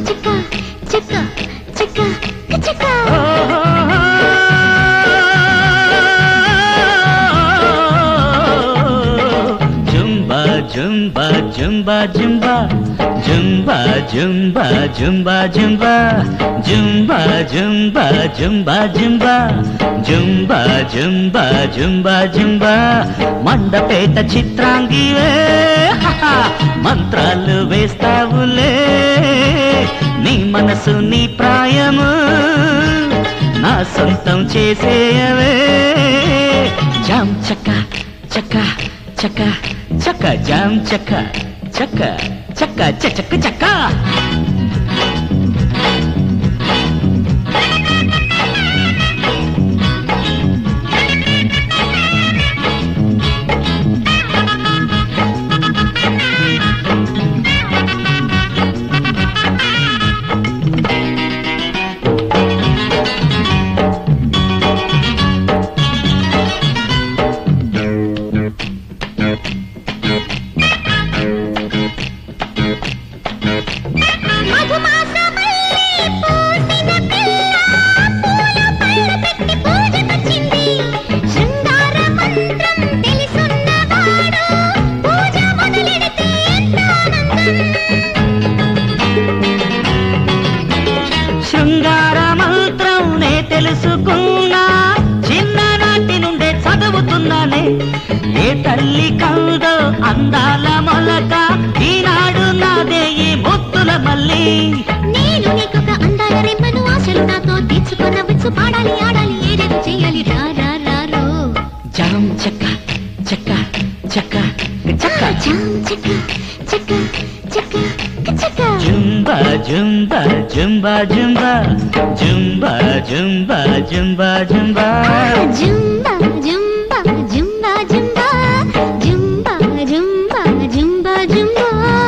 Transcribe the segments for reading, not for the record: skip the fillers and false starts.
చిక్క చిక్క చిక్క చిక్క జుంబా జుంబా జుంబా జుంబా జుంబా జుంబా జుంబా జుంబా జుంబా జుంబా జుంబా జుంబా జుంబా జుంబా జుంబా జుంబా మండపేట చిత్రాంగివే మంత్రాలు వేస్తావులే నీ మనసు నీ ప్రాయము నా సొంతం చేసేయవే జామ్ చక్క చక్క చక్క చక్క జామ్ చక్క చక్క చక్క చక్క చక్క శృంగార మంత్రం నే తెలుసుకున్నా చిన్ననాటి నుండే చదువుతున్నానే ఏ తల్లి కౌదో అందాల మొలక ఈనాడు నాదే ఈ ముత్తుల మల్లి నేను నీకొక అందాల రెమ్మను ఆశలు నాతో తీర్చుకొనవచ్చు పాడాలి ఆడాలి ఏదేదో చెయ్యాలి రా రా రా రో జామ్ చక్క చక్క చక్క చక్క జామ్ చెక్క చెక్క చెక్క చెక్క జుంబా జుంబా జుంబా జుంబా జుంబా జుంబా జుంబా జుంబా జుంబా జుంబా జుంబా జుంబా జుంబా జుంబా జుంబా జుంబా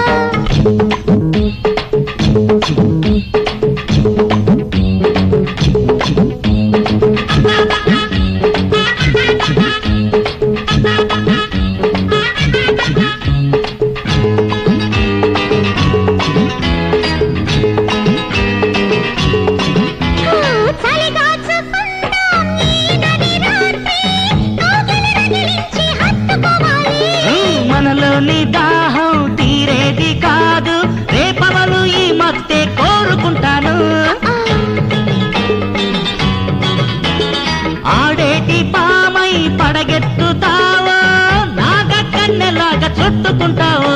మనలోని దాహం తీరేది కాదు రేపవలు ఈ మత్తే కోరుకుంటాను ఆడేటి పామై పడగెత్తుతావో నాగ కన్నెలాగా చుట్టుకుంటావో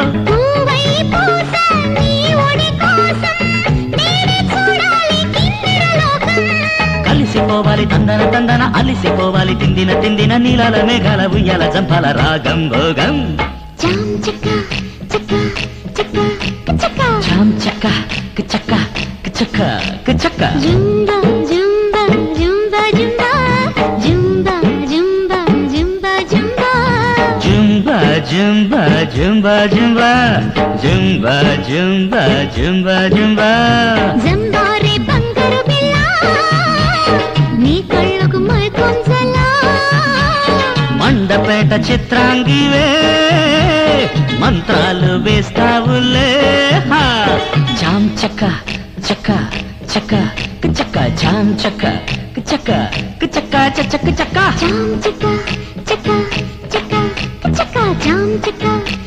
కలిసిపోవాలి తందన తందన అలిసిపోవాలి తిందిన తిందిన నీలాల మేఘాల ఉయ్యాల జంపాల రాగం భోగం జామ్ చెక్క చెక్క చెక్క చెక్క జామ్ చక్క చక్క చక్క చక్క జుంబా జుంబా జుంబా జుంబా జుంబా జుంబా జుంబా జుంబా జుంబా జుంబా జుంబా జుంబా జుంబా జుంబా జుంబా జుంబా జంబారే బంగారు బిల్ల నీ కళ్ళకు మైకొంచలా మండపేట చిత్రాంగివే మంత్రాలు వేస్తావులే జామ్ చక్క చక్క చక్క చక్క జామ్ చక్క చక్క చక్క చక్క చక్క జామ్ చెక్క చెక్క చెక్క చెక్క జామ్ చెక్క